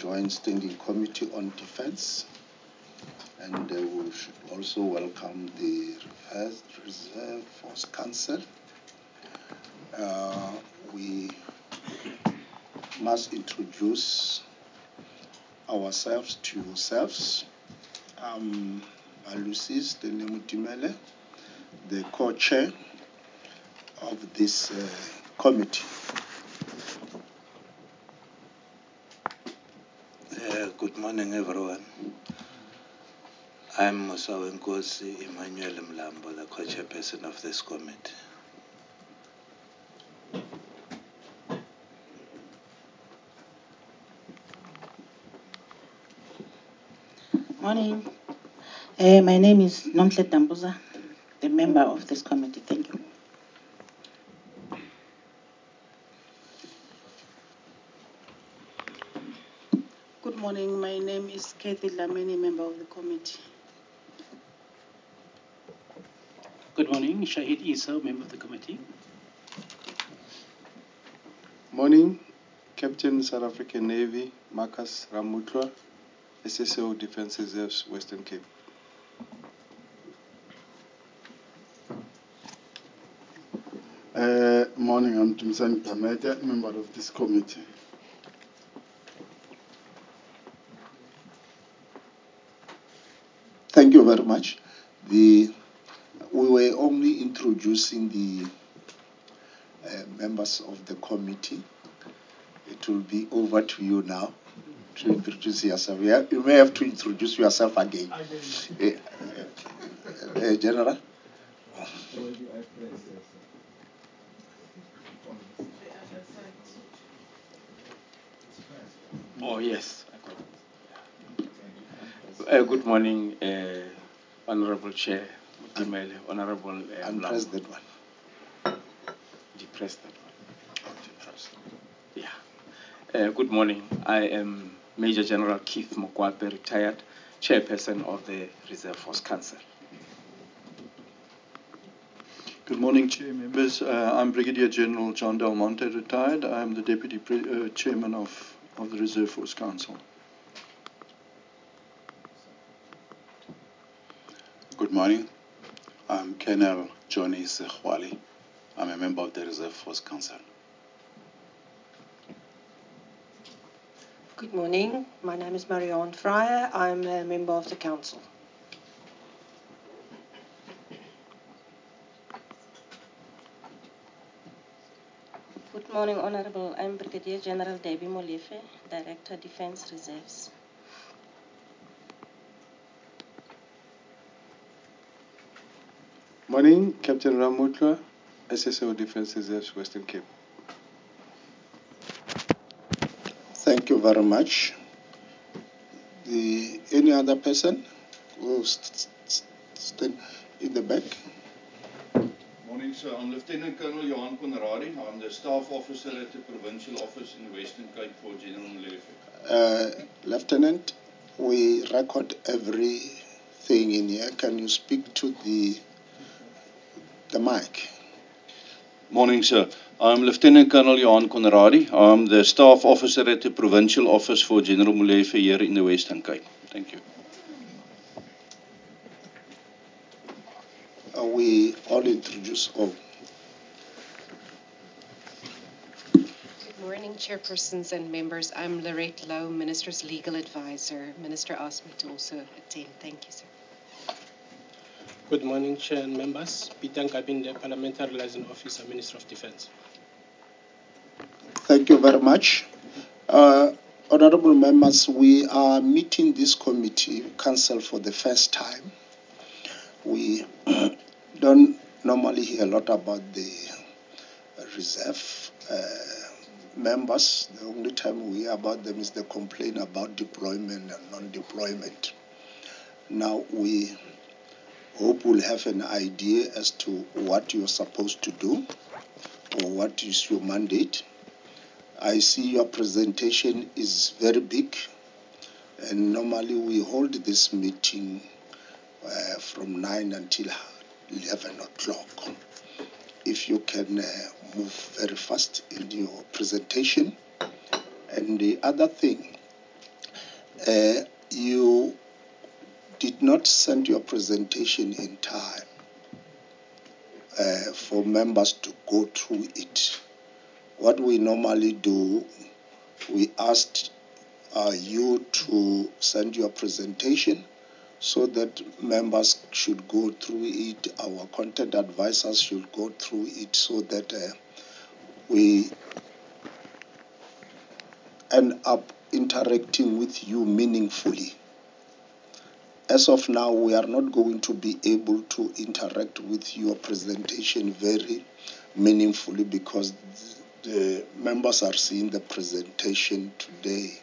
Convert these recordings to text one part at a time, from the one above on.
Joint Standing Committee on Defense. And we should also welcome the Reserve Force Council. We must introduce ourselves to yourselves. I'm Alusis Denemutimele, the co-chair of this committee. Good morning, everyone. I'm Musawenkosi Emmanuel Mlambo, the co-chairperson of this committee. Morning. My name is Nomhle Dambuza, the member of this committee. Thank you. Good morning. My name is Kathy Lamini, member of the committee. Good morning. Shahid Isa, member of the committee. Morning. Captain South African Navy, Marcus Ramutla, SSO Defence Reserves, Western Cape. Morning, I'm Tumsan Kamete, member of this committee. Thank you very much. We were only introducing the members of the committee. It will be over to you now to introduce yourself. You may have to introduce yourself again. General? Oh, yes. Good morning, Honorable Chair Mutimele, Honorable Press that one. Depress that one. Yeah. Good morning. I am Major General Keith Mokwape, retired Chairperson of the Reserve Force Council. Good morning, Chair members. I'm Brigadier General John Del Monte, retired. I'm the Deputy Chairman of the Reserve Force Council. Good morning. I'm Colonel Johnny Sekhwali. I'm a member of the Reserve Force Council. Good morning. My name is Marianne Fryer. I'm a member of the council. Good morning, Honorable. I'm Brigadier General Debbie Molefe, Director, Defence Reserves. Morning, Captain Ramutla, SSO Defence Reserves, Western Cape. Thank you very much. Any other person who stand in the back? Morning, sir. I'm Lieutenant Colonel Johan Conradi. I'm the Staff Officer at the Provincial Office in the Western Cape for General Molefe. Lieutenant, we record everything in here. Can you speak to the mic? Morning, sir. I'm Lieutenant Colonel Johan Conradi. I'm the Staff Officer at the Provincial Office for General Molefe here in the Western Cape. Thank you. We all introduce all. Good morning, chairpersons and members. I'm Lorette Lowe, Minister's Legal Advisor. Minister asked me to also attend. Thank you, sir. Good morning, Chair and members. Peter Nkabinde, Parliamentary Liaison Officer, Minister of Defence. Thank you very much. Honorable members, we are meeting this committee council for the first time. We don't normally hear a lot about the reserve members. The only time we hear about them is the complaint about deployment and non-deployment. Now we hope we'll have an idea as to what you're supposed to do or what is your mandate. I see your presentation is very big, and normally we hold this meeting from 9 until 11 o'clock. If you can move very fast in your presentation. And the other thing, You did not send your presentation in time for members to go through it. What we normally do, we asked you to send your presentation so that members should go through it, our content advisors should go through it so that we end up interacting with you meaningfully. As of now, we are not going to be able to interact with your presentation very meaningfully because the members are seeing the presentation today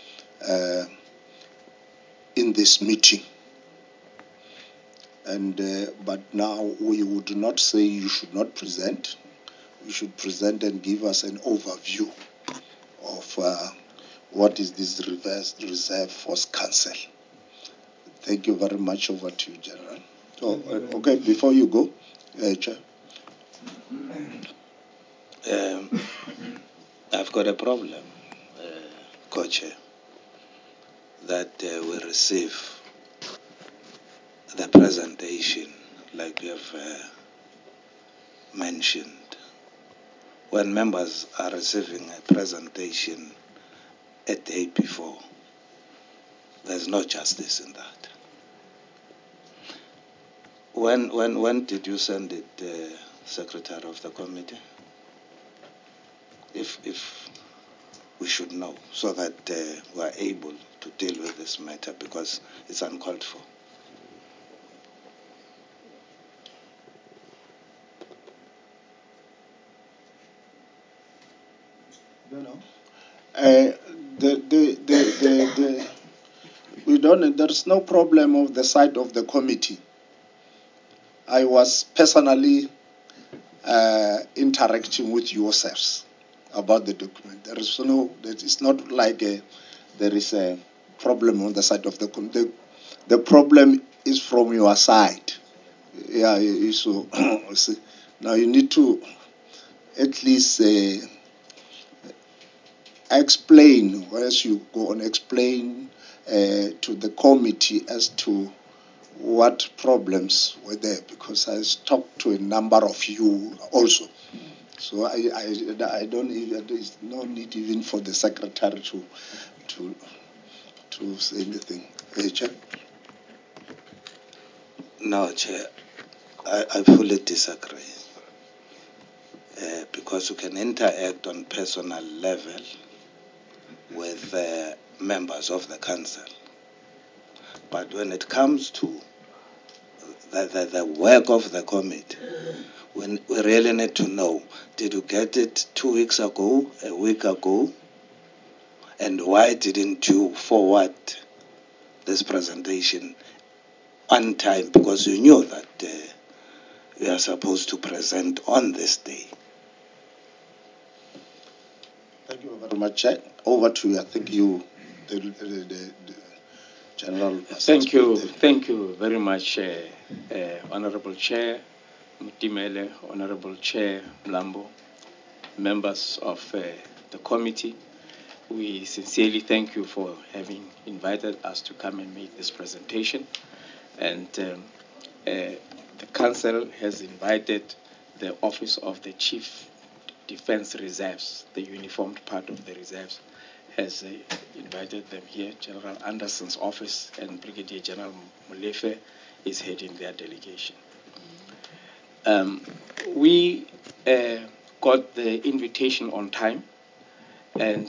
in this meeting. And but now we would not say you should not present. You should present and give us an overview of what is this Reserve Force Council. Thank you very much. Over to you, General. Oh, okay, before you go, Chair. I've got a problem, Co-Chair, that we receive the presentation, like you have mentioned. When members are receiving a presentation a day before, there's no justice in that. When did you send it, Secretary of the Committee? If we should know, so that we are able to deal with this matter, because it's uncalled for. We don't. There's no problem of the side of the committee. I was personally interacting with yourselves about the document. There is no. It's not like there is a problem on the side of the committee. The problem is from your side. Yeah. So now you need to at least explain, as you go on, explain to the committee as to what problems were there, because I talked to a number of you also. So I don't even, there's no need even for the secretary to say anything. Chair? No, Chair, I fully disagree. Because you can interact on personal level with members of the council. But when it comes to the work of the committee, we really need to know, did you get it 2 weeks ago, a week ago? And why didn't you forward this presentation on time? Because you knew that we are supposed to present on this day. Thank you very much. Over to you. I think you, the General. Thank you very much, Honorable Chair Mutimele, Honorable Chair Mlambo, members of the committee. We sincerely thank you for having invited us to come and make this presentation. And the Council has invited the Office of the Chief Defense Reserves, the uniformed part of the reserves, has invited them here. General Anderson's office and Brigadier General Molefe is heading their delegation. We got the invitation on time, and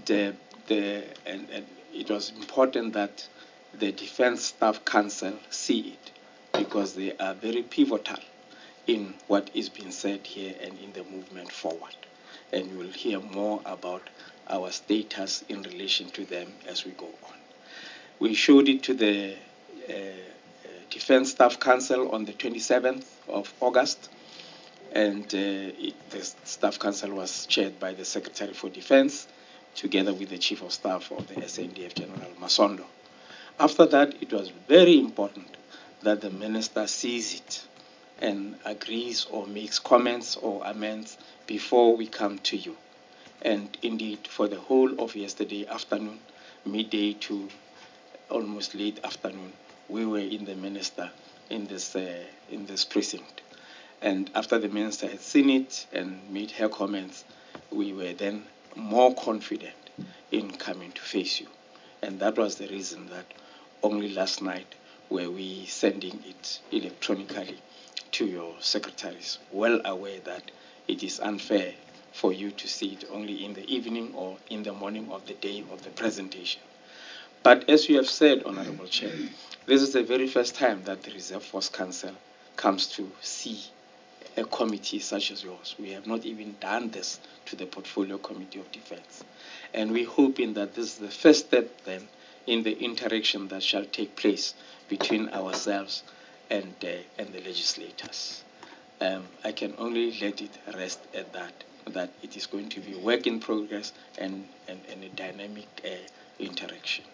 it was important that the Defense Staff Council see it, because they are very pivotal in what is being said here and in the movement forward. And you will hear more about our status in relation to them as we go on. We showed it to the Defense Staff Council on the 27th of August, and the Staff Council was chaired by the Secretary for Defense, together with the Chief of Staff of the SANDF, General Masondo. After that, it was very important that the Minister sees it and agrees or makes comments or amends before we come to you. And indeed, for the whole of yesterday afternoon, midday to almost late afternoon, we were in the minister in this precinct. And after the minister had seen it and made her comments, we were then more confident in coming to face you. And that was the reason that only last night were we sending it electronically to your secretaries, well aware that it is unfair for you to see it only in the evening or in the morning of the day of the presentation. But as you have said, Honorable Chair, this is the very first time that the Reserve Force Council comes to see a committee such as yours. We have not even done this to the Portfolio Committee of Defense. And we're hoping that this is the first step then in the interaction that shall take place between ourselves and the legislators. I can only let it rest at that it is going to be a work in progress and a dynamic interaction.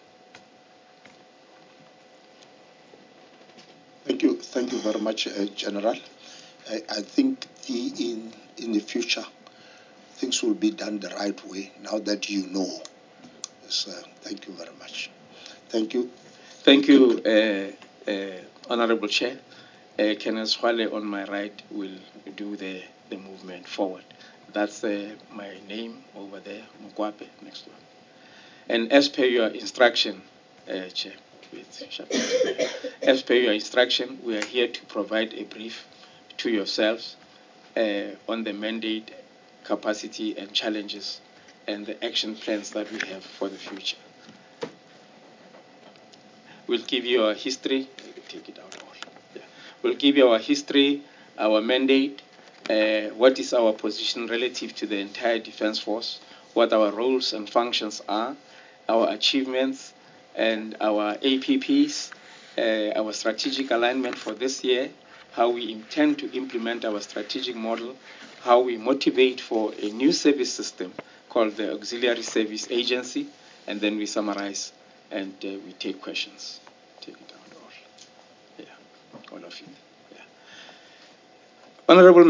Thank you very much, General. I think in the future, things will be done the right way now that you know. So, thank you very much. Thank you. Thank you, Honorable Chair. Kenneth Swale on my right will do the movement forward. That's my name over there, Mukwape, next one. And as per your instruction, Chair, as per your instruction, we are here to provide a brief to yourselves on the mandate, capacity, and challenges, and the action plans that we have for the future. We'll give you our history. Take it out. Yeah. We'll give you our history, our mandate, what is our position relative to the entire Defense Force, what our roles and functions are, our achievements, and our APPs, our strategic alignment for this year, how we intend to implement our strategic model, how we motivate for a new service system called the Auxiliary Service Agency, and then we summarize and we take questions. Take it down, all. Yeah, all of you. Yeah. Honorable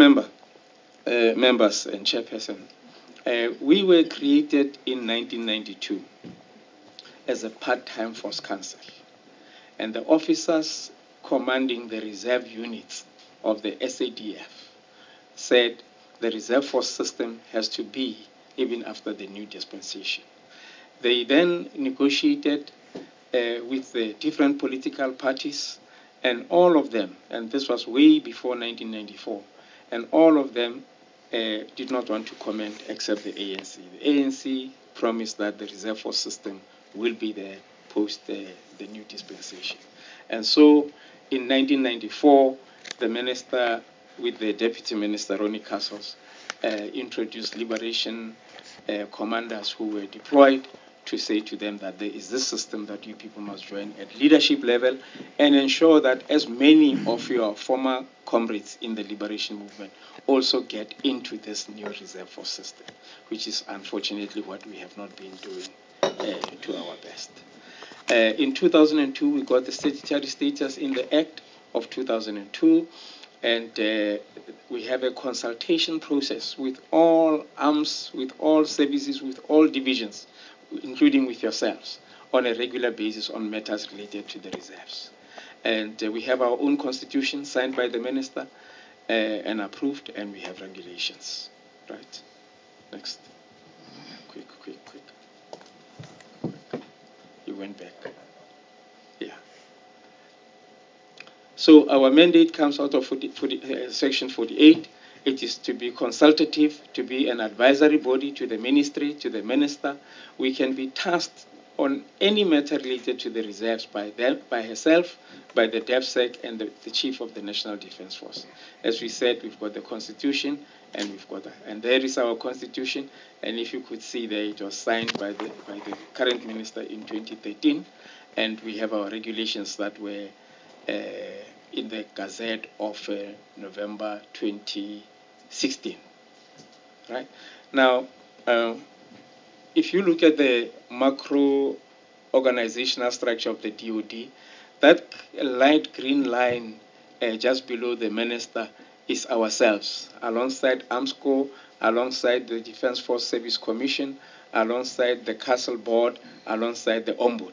members and chairperson, we were created in 1992 as a part-time force council, and the officers commanding the reserve units of the SADF said the reserve force system has to be even after the new dispensation. They then negotiated with the different political parties, and all of them, and this was way before 1994, and all of them did not want to comment except the ANC. The ANC promised that the reserve force system will be there post the new dispensation. And so in 1994, the minister with the Deputy Minister, Ronnie Castles, introduced liberation commanders who were deployed to say to them that there is this system that you people must join at leadership level and ensure that as many of your former comrades in the liberation movement also get into this new reserve force system, which is unfortunately what we have not been doing to our best. In 2002, we got the statutory status in the Act of 2002, and we have a consultation process with all arms, with all services, with all divisions, including with yourselves, on a regular basis on matters related to the reserves. And we have our own constitution signed by the minister and approved, and we have regulations. Right? Next. Quick. You went back. Yeah. So our mandate comes out of Section 48. It is to be consultative, to be an advisory body to the ministry, to the minister. We can be tasked on any matter related to the reserves by herself, by the DEFSEC, and the Chief of the National Defense Force. As we said, we've got the Constitution, and and there is our Constitution. And if you could see there, it was signed by the current minister in 2013, and we have our regulations that were in the Gazette of November 2016. Right now. If you look at the macro organizational structure of the DoD, that light green line just below the minister is ourselves, alongside AMSCO, alongside the Defense Force Service Commission, alongside the Castle Board, alongside the Ombud.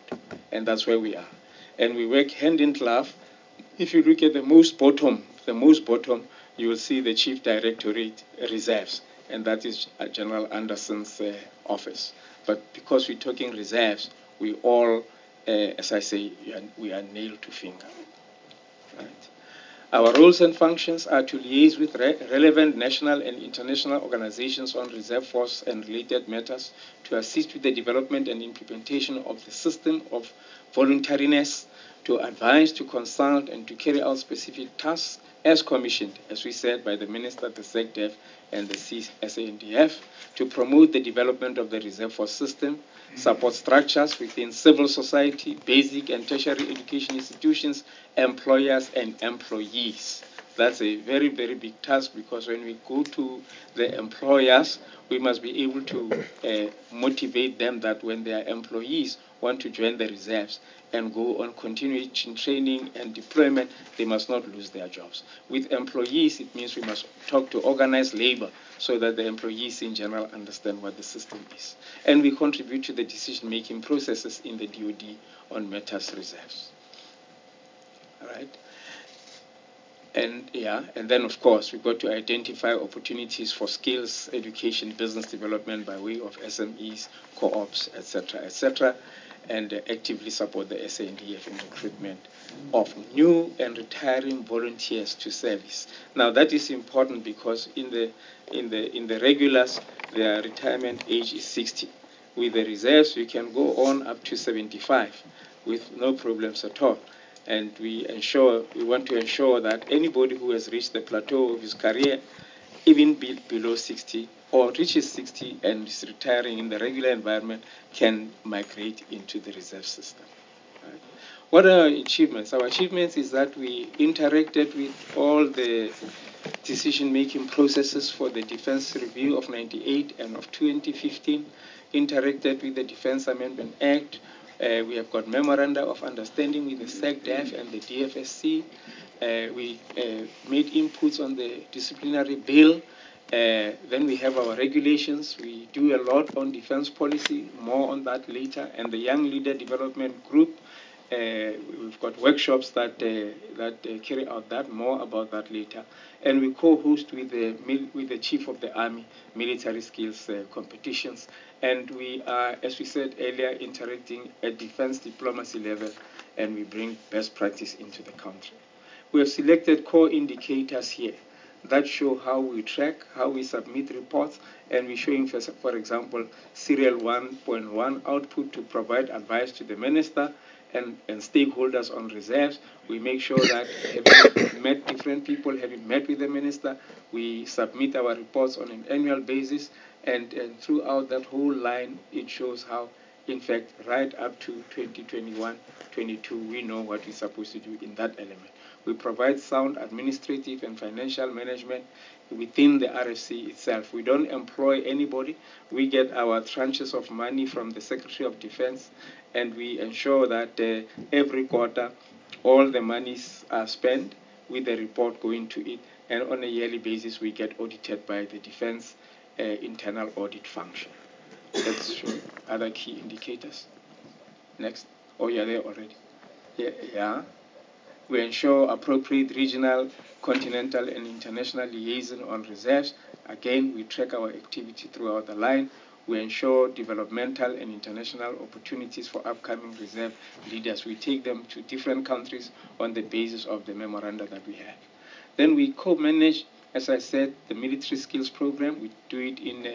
And that's where we are. And we work hand in glove. If you look at the most bottom, you will see the Chief Directorate Reserves, and that is General Anderson's office. But because we're talking reserves, we all, as I say, we are nailed to finger. Right? Our roles and functions are to liaise with relevant national and international organizations on reserve force and related matters, to assist with the development and implementation of the system of voluntariness, to advise, to consult, and to carry out specific tasks as commissioned, as we said, by the Minister, the SecDef, and the SANDF, to promote the development of the reserve force system, support structures within civil society, basic and tertiary education institutions, employers and employees. That's a very, very big task, because when we go to the employers, we must be able to motivate them that when their employees want to join the reserves and go on continuation training and deployment, they must not lose their jobs. With employees, it means we must talk to organized labor so that the employees in general understand what the system is. And we contribute to the decision-making processes in the DoD on matters reserves. All right? And then of course we've got to identify opportunities for skills, education, business development by way of SMEs, co-ops, etc., and actively support the SANDF in recruitment of new and retiring volunteers to service. Now that is important because in the regulars, their retirement age is 60. With the reserves, we can go on up to 75 with no problems at all. And we want to ensure that anybody who has reached the plateau of his career, even below 60, or reaches 60 and is retiring in the regular environment, can migrate into the reserve system. Right? What are our achievements? Our achievements is that we interacted with all the decision-making processes for the Defense Review of 98 and of 2015, interacted with the Defense Amendment Act. We have got memoranda of understanding with the SecDef and the DFSC. We made inputs on the disciplinary bill. Then we have our regulations. We do a lot on defense policy, more on that later. And the Young Leader Development Group, we've got workshops that carry out that, more about that later. And we co-host with the Chief of the Army military skills competitions. And we are, as we said earlier, interacting at defense diplomacy level, and we bring best practice into the country. We have selected core indicators here that show how we track, how we submit reports, and we're showing, for example, serial 1.1 output to provide advice to the minister and stakeholders on reserves. We make sure that having met different people, having met with the minister, we submit our reports on an annual basis, and throughout that whole line, it shows how, in fact, right up to 2021-22, we know what we're supposed to do in that element. We provide sound administrative and financial management within the RFC itself. We don't employ anybody. We get our tranches of money from the Secretary of Defense, and we ensure that every quarter all the monies are spent with the report going to it, and on a yearly basis we get audited by the Defense Internal Audit Function. Let's show other key indicators. Next. Oh, yeah, there already. Yeah. We ensure appropriate regional, continental, and international liaison on reserves. Again, we track our activity throughout the line. We ensure developmental and international opportunities for upcoming reserve leaders. We take them to different countries on the basis of the memoranda that we have. Then we co-manage, as I said, the military skills program. We do it in